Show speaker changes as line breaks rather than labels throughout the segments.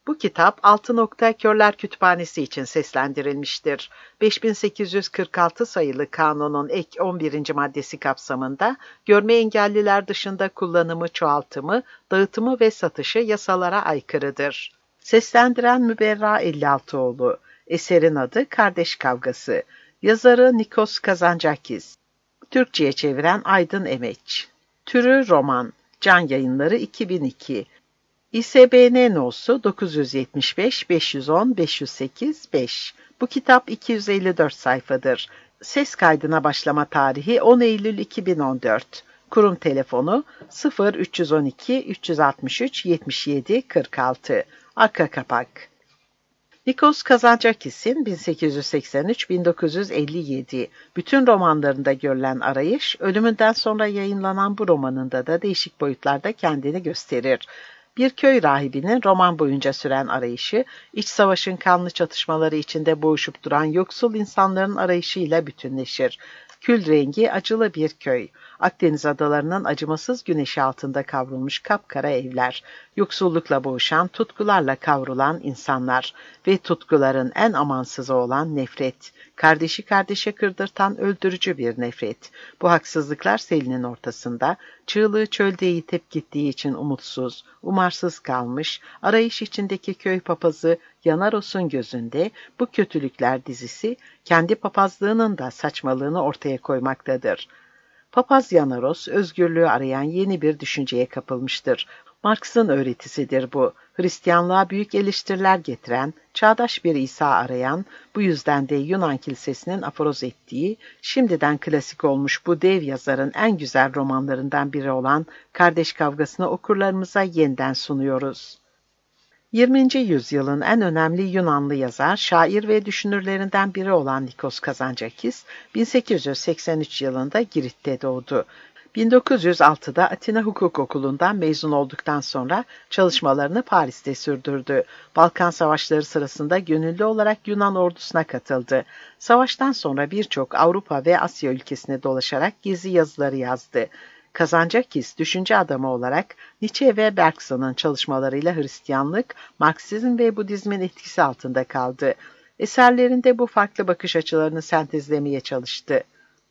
Bu kitap Altı Nokta Körler Kütüphanesi için seslendirilmiştir. 5846 sayılı kanunun ek 11. maddesi kapsamında görme engelliler dışında kullanımı, çoğaltımı, dağıtımı ve satışı yasalara aykırıdır. Seslendiren Müberra Ellialtıoğlu. Eserin adı Kardeş Kavgası. Yazarı Nikos Kazantzakis. Türkçe'ye çeviren Aydın Emeç. Türü roman. Can Yayınları 2002. ISBN nosu 975 510 508 5. Bu kitap 254 sayfadır. Ses kaydına başlama tarihi 10 Eylül 2014. Kurum telefonu 0312 363 77 46. Arka kapak. Nikos Kazantzakis'in 1883-1957 bütün romanlarında görülen arayış, ölümünden sonra yayınlanan bu romanında da değişik boyutlarda kendini gösterir. Bir köy rahibinin roman boyunca süren arayışı, iç savaşın kanlı çatışmaları içinde boğuşup duran yoksul insanların arayışıyla bütünleşir. Kül rengi acılı bir köy. Akdeniz adalarının acımasız güneşi altında kavrulmuş kapkara evler, yoksullukla boğuşan, tutkularla kavrulan insanlar ve tutkuların en amansızı olan nefret. Kardeşi kardeşe kırdırtan öldürücü bir nefret. Bu haksızlıklar selinin ortasında, çığlığı çölde yitip gittiği için umutsuz, umarsız kalmış, arayış içindeki köy papazı Yanaros'un gözünde bu kötülükler dizisi, kendi papazlığının da saçmalığını ortaya koymaktadır. Papaz Yanaros, özgürlüğü arayan yeni bir düşünceye kapılmıştır. Marx'ın öğretisidir bu. Hristiyanlığa büyük eleştiriler getiren, çağdaş bir İsa arayan, bu yüzden de Yunan Kilisesi'nin aforoz ettiği, şimdiden klasik olmuş bu dev yazarın en güzel romanlarından biri olan Kardeş Kavgası'nı okurlarımıza yeniden sunuyoruz. 20. yüzyılın en önemli Yunanlı yazar, şair ve düşünürlerinden biri olan Nikos Kazantzakis, 1883 yılında Girit'te doğdu. 1906'da Atina Hukuk Okulu'ndan mezun olduktan sonra çalışmalarını Paris'te sürdürdü. Balkan Savaşları sırasında gönüllü olarak Yunan ordusuna katıldı. Savaştan sonra birçok Avrupa ve Asya ülkesine dolaşarak gizli yazıları yazdı. Kazantzakis, düşünce adamı olarak Nietzsche ve Bergson'un çalışmalarıyla Hristiyanlık, Marksizm ve Budizmin etkisi altında kaldı. Eserlerinde bu farklı bakış açılarını sentezlemeye çalıştı.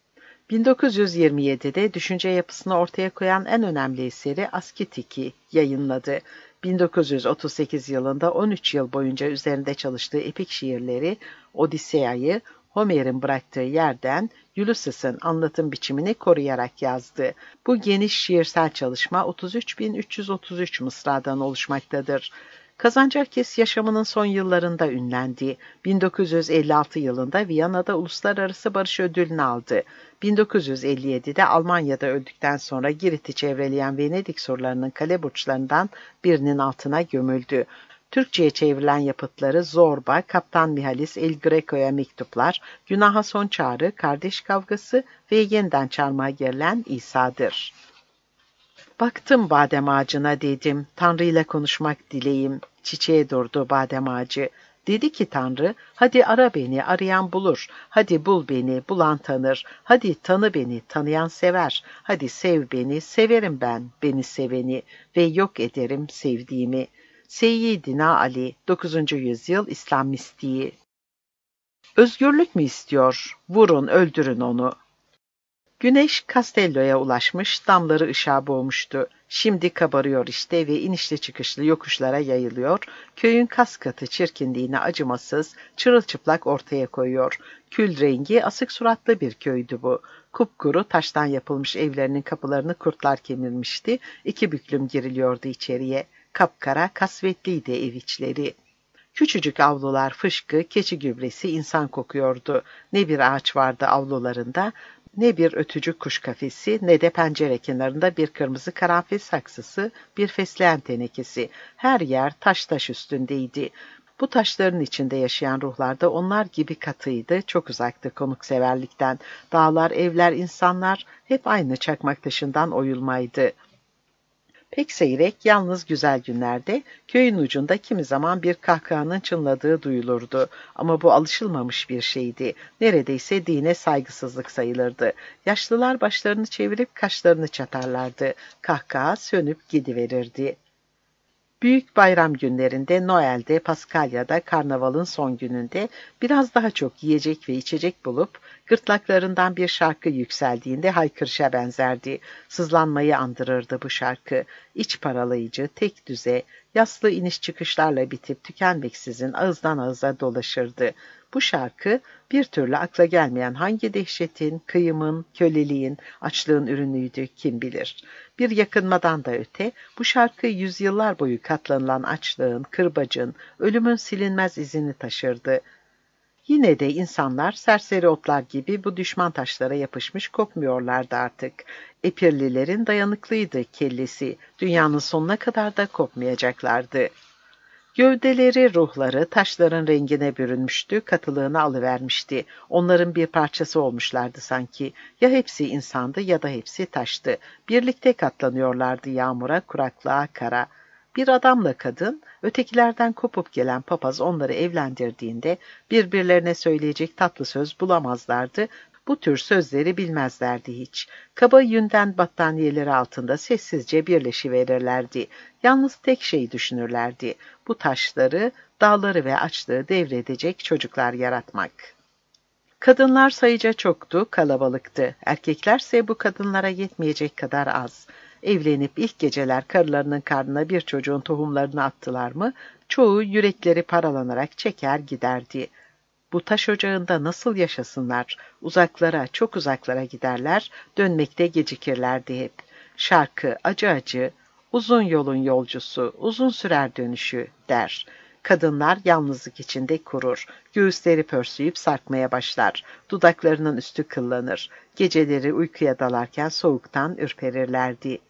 1927'de düşünce yapısını ortaya koyan en önemli eseri Asketik'i yayınladı. 1938 yılında 13 yıl boyunca üzerinde çalıştığı epik şiirleri Odiseya'yı Homer'in bıraktığı yerden Ulysses'in anlatım biçimini koruyarak yazdı. Bu geniş şiirsel çalışma 33.333 mısradan oluşmaktadır. Kazantzakis yaşamının son yıllarında ünlendi. 1956 yılında Viyana'da Uluslararası Barış Ödülünü aldı. 1957'de Almanya'da öldükten sonra Girit'i çevreleyen Venedik surlarının kale burçlarından birinin altına gömüldü. Türkçe'ye çevrilen yapıtları Zorba, Kaptan Mihalis, El Greco'ya mektuplar, Günaha son çağrı, Kardeş kavgası ve yeniden çarmıha gerilen İsa'dır. Baktım badem ağacına dedim, Tanrı ile konuşmak dileyim. Çiçeğe durdu badem ağacı. Dedi ki Tanrı, hadi ara beni, arayan bulur. Hadi bul beni, bulan tanır. Hadi tanı beni, tanıyan sever. Hadi sev beni, severim ben, beni seveni ve yok ederim sevdiğimi. Seyyidina Ali, 9. yüzyıl İslam mistiği. Özgürlük mü istiyor? Vurun, öldürün onu. Güneş Castello'ya ulaşmış, damları ışığa boğmuştu. Şimdi kabarıyor işte ve inişli çıkışlı yokuşlara yayılıyor, köyün kas katı çirkinliğini acımasız, çırılçıplak ortaya koyuyor. Kül rengi, asık suratlı bir köydü bu. Kupkuru taştan yapılmış evlerinin kapılarını kurtlar kemirmişti, 2 büklüm giriliyordu içeriye. Kapkara, kasvetliydi ev içleri. Küçücük avlular fışkı, keçi gübresi, insan kokuyordu. Ne bir ağaç vardı avlularında, ne bir ötücü kuş kafesi, ne de pencere kenarında bir kırmızı karanfil saksısı, bir fesleğen tenekesi. Her yer taş taş üstündeydi. Bu taşların içinde yaşayan ruhlar da onlar gibi katıydı, çok uzaktı konukseverlikten. Dağlar, evler, insanlar hep aynı çakmak taşından oyulmaydı. Pek seyrek, yalnız güzel günlerde köyün ucunda kimi zaman bir kahkahanın çınladığı duyulurdu. Ama bu alışılmamış bir şeydi. Neredeyse dine saygısızlık sayılırdı. Yaşlılar başlarını çevirip kaşlarını çatarlardı. Kahkaha sönüp gidiverirdi. Büyük bayram günlerinde, Noel'de, Paskalya'da, Karnaval'ın son gününde biraz daha çok yiyecek ve içecek bulup gırtlaklarından bir şarkı yükseldiğinde haykırışa benzerdi. Sızlanmayı andırırdı bu şarkı. İç paralayıcı, tek düze, yaslı iniş çıkışlarla bitip tükenmeksizin ağızdan ağıza dolaşırdı. Bu şarkı bir türlü akla gelmeyen hangi dehşetin, kıyımın, köleliğin, açlığın ürünüydü kim bilir. Bir yakınmadan da öte, bu şarkı yüzyıllar boyu katlanılan açlığın, kırbacın, ölümün silinmez izini taşırdı. Yine de insanlar serseri otlar gibi bu düşman taşlara yapışmış kopmuyorlardı artık. Epirlilerin dayanıklıydı kellesi, dünyanın sonuna kadar da kopmayacaklardı. Gövdeleri, ruhları taşların rengine bürünmüştü, katılığını alıvermişti. Onların bir parçası olmuşlardı sanki. Ya hepsi insandı ya da hepsi taştı. Birlikte katlanıyorlardı yağmura, kuraklığa, kara. Bir adamla kadın, ötekilerden kopup gelen papaz onları evlendirdiğinde birbirlerine söyleyecek tatlı söz bulamazlardı. Bu tür sözleri bilmezlerdi hiç. Kaba yünden battaniyeleri altında sessizce birleşiverirlerdi. Yalnız tek şey düşünürlerdi. Bu taşları, dağları ve açlığı devredecek çocuklar yaratmak. Kadınlar sayıca çoktu, kalabalıktı. Erkeklerse bu kadınlara yetmeyecek kadar az. Evlenip ilk geceler karılarının karnına bir çocuğun tohumlarını attılar mı, çoğu yürekleri paralanarak çeker giderdi. Bu taş ocağında nasıl yaşasınlar? Uzaklara, çok uzaklara giderler, dönmekte gecikirlerdi hep. Şarkı, acı acı, uzun yolun yolcusu, uzun sürer dönüşü der. Kadınlar yalnızlık içinde kurur. Göğüsleri pörsüyüp sarkmaya başlar. Dudaklarının üstü kıllanır. Geceleri uykuya dalarken soğuktan ürperirlerdi.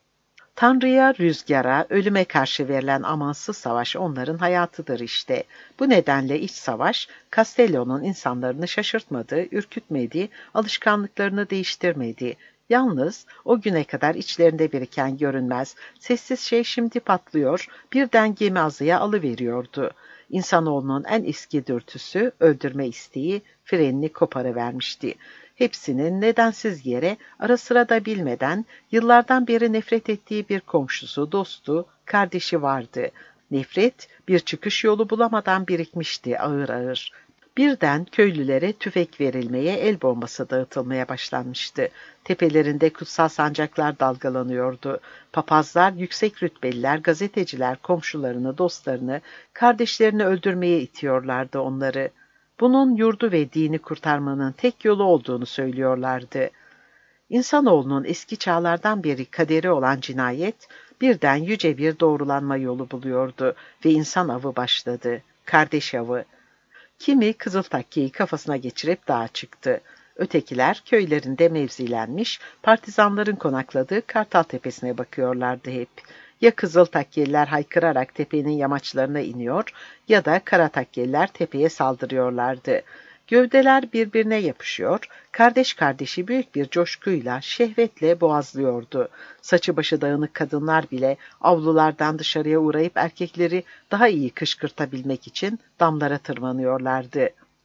Tanrı'ya, rüzgara, ölüme karşı verilen amansız savaş onların hayatıdır işte. Bu nedenle iç savaş, Castello'nun insanlarını şaşırtmadı, ürkütmedi, alışkanlıklarını değiştirmedi. Yalnız o güne kadar içlerinde biriken görünmez, sessiz şey şimdi patlıyor, birden gemi azıya alıveriyordu. İnsanoğlunun en eski dürtüsü, öldürme isteği, frenini koparıvermişti. Hepsinin nedensiz yere, ara sıra da bilmeden, yıllardan beri nefret ettiği bir komşusu, dostu, kardeşi vardı. Nefret, bir çıkış yolu bulamadan birikmişti ağır ağır. Birden köylülere tüfek verilmeye, el bombası dağıtılmaya başlanmıştı. Tepelerinde kutsal sancaklar dalgalanıyordu. Papazlar, yüksek rütbeliler, gazeteciler komşularını, dostlarını, kardeşlerini öldürmeye itiyorlardı onları. Bunun yurdu ve dini kurtarmanın tek yolu olduğunu söylüyorlardı. İnsanoğlunun eski çağlardan beri kaderi olan cinayet, birden yüce bir doğrulanma yolu buluyordu ve insan avı başladı. Kardeş avı. Kimi kızıl takkeyi kafasına geçirip dağa çıktı. Ötekiler köylerinde mevzilenmiş, partizanların konakladığı Kartal Tepesi'ne bakıyorlardı hep. Ya kızıl takkeliler haykırarak tepenin yamaçlarına iniyor ya da kara takkeliler tepeye saldırıyorlardı. Gövdeler birbirine yapışıyor, kardeş kardeşi büyük bir coşkuyla, şehvetle boğazlıyordu. Saçı başı dağınık kadınlar bile avlulardan dışarıya uğrayıp erkekleri daha iyi kışkırtabilmek için damlara tırmanıyorlardı.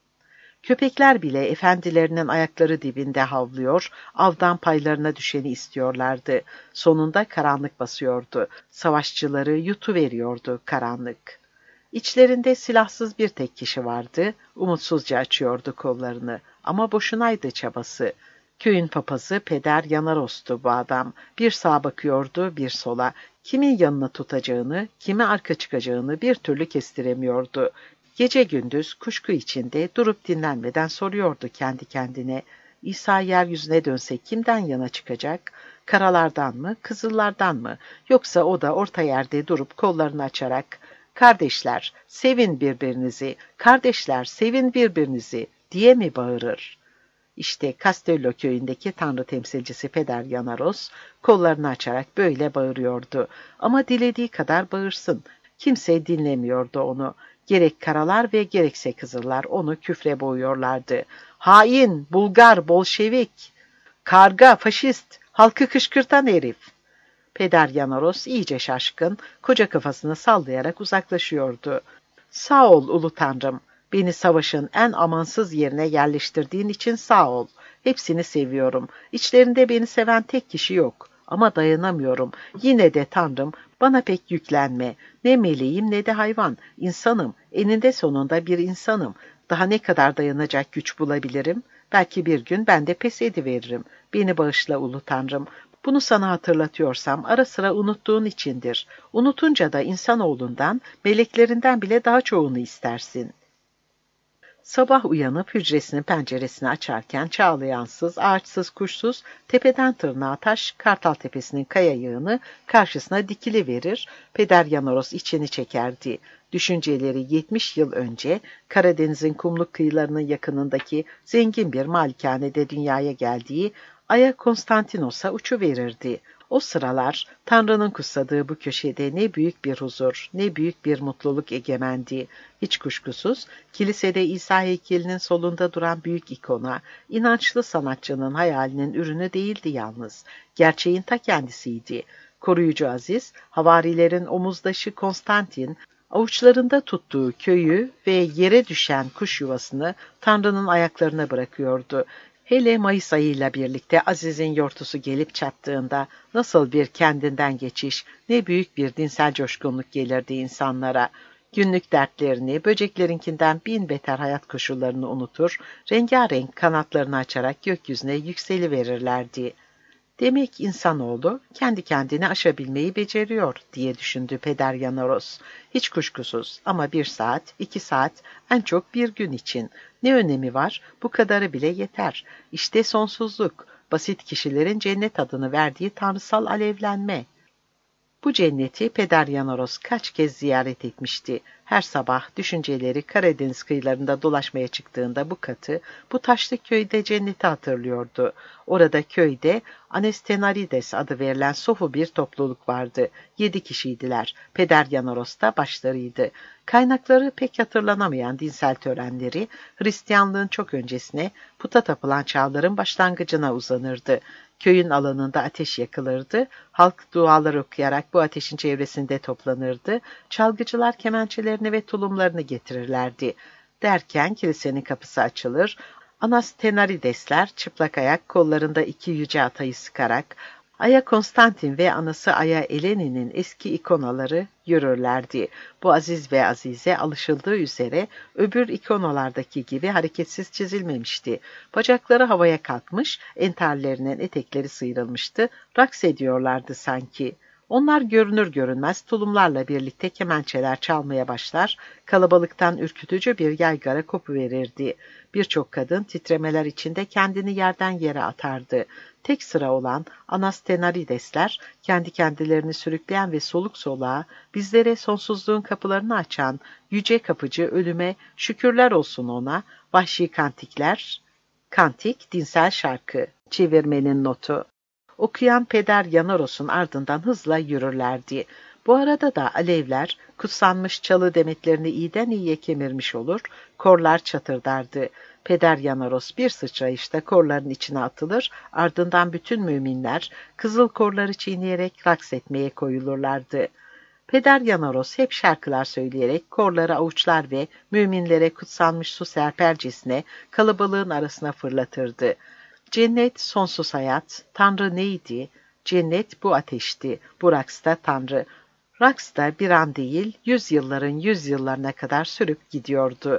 Köpekler bile efendilerinin ayakları dibinde havlıyor, avdan paylarına düşeni istiyorlardı. Sonunda karanlık basıyordu. Savaşçıları yutuveriyordu karanlık. İçlerinde silahsız bir tek kişi vardı, umutsuzca açıyordu kollarını. Ama boşunaydı çabası. Köyün papazı Peder Yanaros'tu bu adam. Bir sağa bakıyordu, bir sola. Kimin yanına tutacağını, kime arka çıkacağını bir türlü kestiremiyordu. Gece gündüz kuşku içinde durup dinlenmeden soruyordu kendi kendine. İsa yeryüzüne dönse kimden yana çıkacak? Karalardan mı, kızıllardan mı? Yoksa o da orta yerde durup kollarını açarak "Kardeşler, sevin birbirinizi, kardeşler, sevin birbirinizi" diye mi bağırır? İşte Castello köyündeki tanrı temsilcisi Peder Yanaros kollarını açarak böyle bağırıyordu. Ama dilediği kadar bağırsın. Kimse dinlemiyordu onu. Gerek karalar ve gerekse kızıllar onu küfre boğuyorlardı. Hain, Bulgar, Bolşevik, karga, faşist, halkı kışkırtan herif. Peder Yanaros iyice şaşkın, koca kafasını sallayarak uzaklaşıyordu. Sağ ol ulu tanrım, beni savaşın en amansız yerine yerleştirdiğin için sağ ol. Hepsini seviyorum. İçlerinde beni seven tek kişi yok. Ama dayanamıyorum. Yine de tanrım, Bana pek yüklenme. Ne meleğim ne de hayvan. İnsanım. Eninde sonunda bir insanım. Daha ne kadar dayanacak güç bulabilirim? Belki bir gün ben de pes ediveririm. Beni bağışla ulu Tanrım. Bunu sana hatırlatıyorsam ara sıra unuttuğun içindir. Unutunca da insanoğlundan, meleklerinden bile daha çoğunu istersin. Sabah uyanıp hücresinin penceresini açarken çağlayansız, ağaçsız, kuşsuz, tepeden tırnağa taş, Kartal Tepesi'nin kaya yığını karşısına dikili verir, Peder Yanoros içini çekerdi. Düşünceleri 70 yıl önce Karadeniz'in kumluk kıyılarının yakınındaki zengin bir malikanede dünyaya geldiği Aya Konstantinos'a uçuverirdi. O sıralar Tanrı'nın kutsadığı bu köşede ne büyük bir huzur, ne büyük bir mutluluk egemendi. Hiç kuşkusuz kilisede İsa heykelinin solunda duran büyük ikona, inançlı sanatçının hayalinin ürünü değildi yalnız. Gerçeğin ta kendisiydi. Koruyucu Aziz, havarilerin omuzdaşı Konstantin, avuçlarında tuttuğu köyü ve yere düşen kuş yuvasını Tanrı'nın ayaklarına bırakıyordu. Hele Mayıs ayıyla birlikte Aziz'in yortusu gelip çattığında nasıl bir kendinden geçiş, ne büyük bir dinsel coşkunluk gelirdi insanlara. Günlük dertlerini, böceklerinkinden bin beter hayat koşullarını unutur, rengarenk kanatlarını açarak gökyüzüne yükseliverirlerdi. Demek insanoğlu kendi kendini aşabilmeyi beceriyor diye düşündü Peder Yanoros. Hiç kuşkusuz ama 1 saat, 2 saat, en çok bir gün için. Ne önemi var? Bu kadarı bile yeter. İşte sonsuzluk, basit kişilerin cennet adını verdiği tanrısal alevlenme. Bu cenneti Peder Yanoros kaç kez ziyaret etmişti. Her sabah düşünceleri Karadeniz kıyılarında dolaşmaya çıktığında bu katı, bu taşlı köyde cenneti hatırlıyordu. Orada köyde Anestenarides adı verilen sofu bir topluluk vardı. 7 kişiydiler. Peder Yanoros da başlarıydı. Kaynakları pek hatırlanamayan dinsel törenleri, Hristiyanlığın çok öncesine, puta tapılan çağların başlangıcına uzanırdı. Köyün alanında ateş yakılırdı, halk dualar okuyarak bu ateşin çevresinde toplanırdı, çalgıcılar kemençelerini ve tulumlarını getirirlerdi. Derken kilisenin kapısı açılır, Anastenaridesler çıplak ayak kollarında 2 yüce atayı sıkarak, Aya Konstantin ve anası Aya Eleni'nin eski ikonaları yürürlerdi. Bu aziz ve azize alışıldığı üzere öbür ikonalardaki gibi hareketsiz çizilmemişti. Bacakları havaya kalkmış, entarlerinin etekleri sıyrılmıştı, raks ediyorlardı sanki. Onlar görünür görünmez tulumlarla birlikte kemençeler çalmaya başlar, kalabalıktan ürkütücü bir yaygara kopuverirdi. Birçok kadın titremeler içinde kendini yerden yere atardı. Tek sıra olan Anastenaridesler, kendi kendilerini sürükleyen ve soluk soluğa, bizlere sonsuzluğun kapılarını açan yüce kapıcı ölüme şükürler olsun ona, vahşi kantikler, kantik, dinsel şarkı, çevirmenin notu. Okuyan Peder Yanoros'un ardından hızla yürürlerdi. Bu arada da alevler, kutsanmış çalı demetlerini iyiden iyiye kemirmiş olur, korlar çatırdardı. Peder Yanoros bir sıçrayışta korların içine atılır, ardından bütün müminler kızıl korları çiğneyerek raks etmeye koyulurlardı. Peder Yanoros hep şarkılar söyleyerek korları avuçlar ve müminlere kutsanmış su serpercesine kalabalığın arasına fırlatırdı. Cennet sonsuz hayat, Tanrı neydi? Cennet bu ateşti, bu raksta Tanrı. Raks da bir an değil, yüzyılların yüzyıllarına kadar sürüp gidiyordu.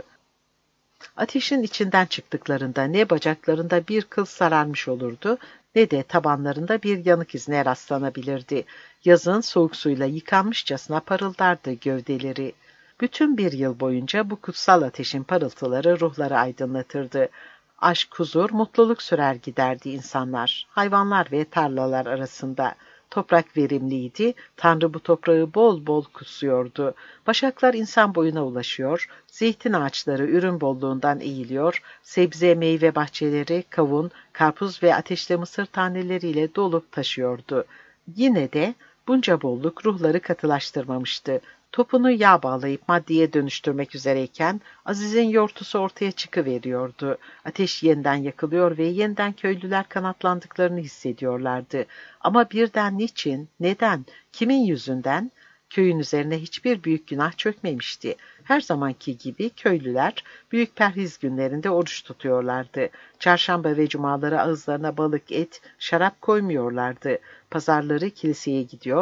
Ateşin içinden çıktıklarında ne bacaklarında bir kıl sararmış olurdu, ne de tabanlarında bir yanık izine rastlanabilirdi. Yazın soğuk suyla yıkanmışçasına parıldardı gövdeleri. Bütün bir yıl boyunca bu kutsal ateşin parıltıları ruhları aydınlatırdı. Aşk, huzur, mutluluk sürer giderdi insanlar, hayvanlar ve tarlalar arasında. Toprak verimliydi, Tanrı bu toprağı bol bol kutsuyordu. Başaklar insan boyuna ulaşıyor, zeytin ağaçları ürün bolluğundan eğiliyor, sebze meyve bahçeleri, kavun, karpuz ve ateşli mısır taneleriyle dolup taşıyordu. Yine de bunca bolluk ruhları katılaştırmamıştı. Topunu yağ bağlayıp maddeye dönüştürmek üzereyken Aziz'in yortusu ortaya çıkıveriyordu. Ateş yeniden yakılıyor ve yeniden köylüler kanatlandıklarını hissediyorlardı. Ama birden niçin, neden, kimin yüzünden? Köyün üzerine hiçbir büyük günah çökmemişti. Her zamanki gibi köylüler büyük perhiz günlerinde oruç tutuyorlardı. Çarşamba ve cumaları ağızlarına balık, et, şarap koymuyorlardı. Pazarları kiliseye gidiyor,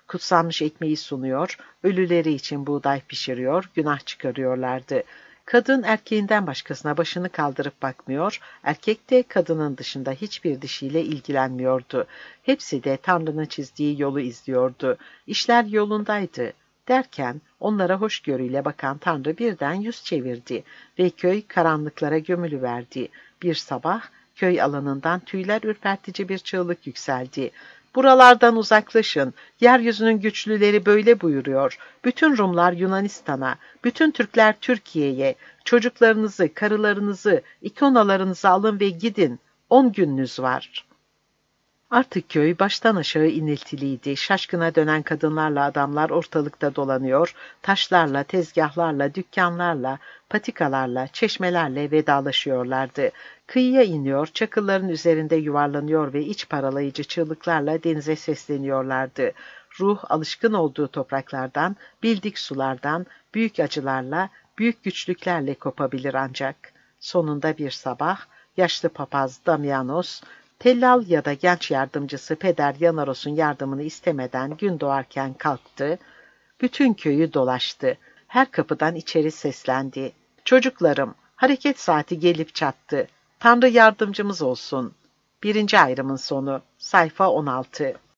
kutsanmış ekmeği sunuyor, ölüleri için buğday pişiriyor, günah çıkarıyorlardı. Kadın erkeğinden başkasına başını kaldırıp bakmıyor, erkek de kadının dışında hiçbir dişiyle ilgilenmiyordu. Hepsi de Tanrı'nın çizdiği yolu izliyordu. İşler yolundaydı. Derken onlara hoşgörüyle bakan Tanrı birden yüz çevirdi ve köy karanlıklara gömülüverdi. Bir sabah köy alanından tüyler ürpertici bir çığlık yükseldi. Buralardan uzaklaşın. Yeryüzünün güçlüleri böyle buyuruyor. Bütün Rumlar Yunanistan'a, bütün Türkler Türkiye'ye, çocuklarınızı, karılarınızı, ikonalarınızı alın ve gidin. 10 gününüz var. Artık köy baştan aşağı iniltiliydi. Şaşkına dönen kadınlarla adamlar ortalıkta dolanıyor, taşlarla, tezgahlarla, dükkanlarla, patikalarla, çeşmelerle vedalaşıyorlardı. Kıyıya iniyor, çakılların üzerinde yuvarlanıyor ve iç paralayıcı çığlıklarla denize sesleniyorlardı. Ruh alışkın olduğu topraklardan, bildik sulardan, büyük acılarla, büyük güçlüklerle kopabilir ancak. Sonunda bir sabah, yaşlı papaz Damianos, tellal ya da genç yardımcısı Peder Yanaros'un yardımını istemeden gün doğarken kalktı, bütün köyü dolaştı. Her kapıdan içeri seslendi. Çocuklarım, hareket saati gelip çattı. Tanrı yardımcımız olsun. Birinci ayrımın sonu, sayfa 16.